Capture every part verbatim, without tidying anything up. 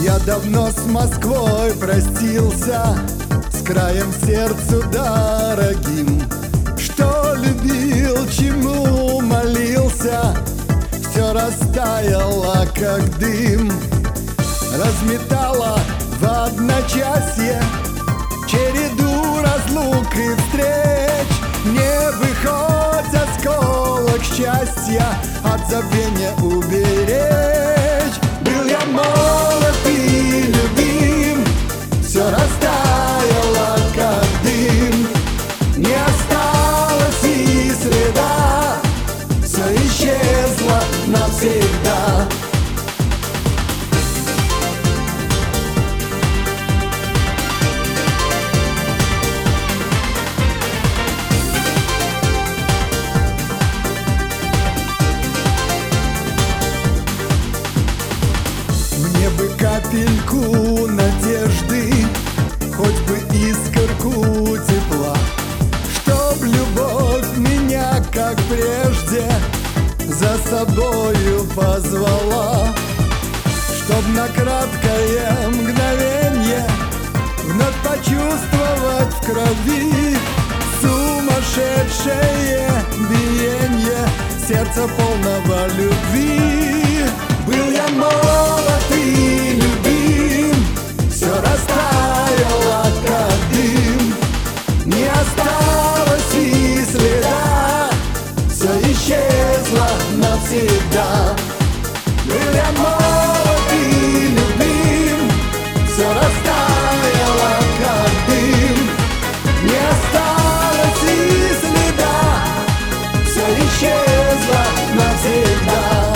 Я давно с Москвой простился, с краем сердцу дорогим. Что любил, чему молился, все растаяло, как дым. Разметало в одночасье череду разлук и встреч. Мне бы хоть осколок счастья от забвения уберечь. Был я молод и любим, все растаяло, как дым. Не осталось и следа, все исчезло навсегда. Мне бы капельку надежды, хоть бы искорку тепла, чтоб любовь меня, как прежде, за собою позвала. Чтоб на краткое мгновенье вновь почувствовать в крови сумасшедшее биенье сердца полного любви. Был я молод и любим, все растаяло, как дым. Не осталось и следа, все исчезло навсегда. Был я молод и любим, все растаяло, как дым. Не осталось и следа, все исчезло навсегда.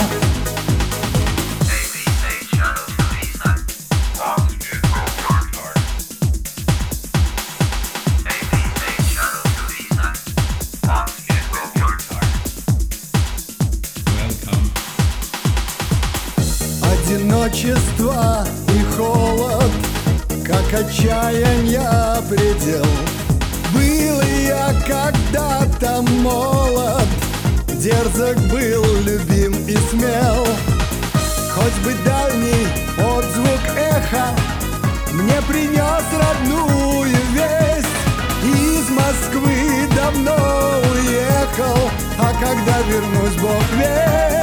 Одиночество и холод, как отчаянья предел. Был я когда-то молод, дерзок был, любим и смел. Хоть бы дальний отзвук эха мне принес родную весть. Из Москвы давно уехал, а когда вернусь, Бог весть.